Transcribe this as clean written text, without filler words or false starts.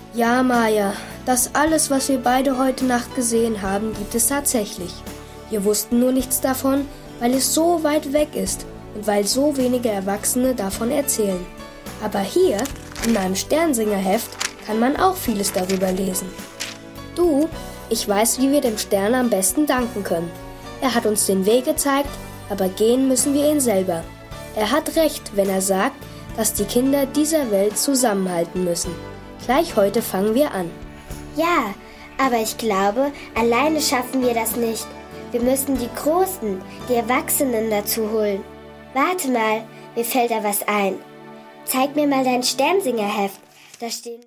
Ja, Maja, das alles, was wir beide heute Nacht gesehen haben, gibt es tatsächlich. Wir wussten nur nichts davon, weil es so weit weg ist und weil so wenige Erwachsene davon erzählen. Aber hier, in meinem Sternsingerheft, kann man auch vieles darüber lesen. Du, ich weiß, wie wir dem Stern am besten danken können. Er hat uns den Weg gezeigt, aber gehen müssen wir ihn selber. Er hat recht, wenn er sagt, dass die Kinder dieser Welt zusammenhalten müssen. Gleich heute fangen wir an. Ja, aber ich glaube, alleine schaffen wir das nicht. Wir müssen die Großen, die Erwachsenen dazu holen. Warte mal, mir fällt da was ein. Zeig mir mal dein Sternsingerheft. Da stehen...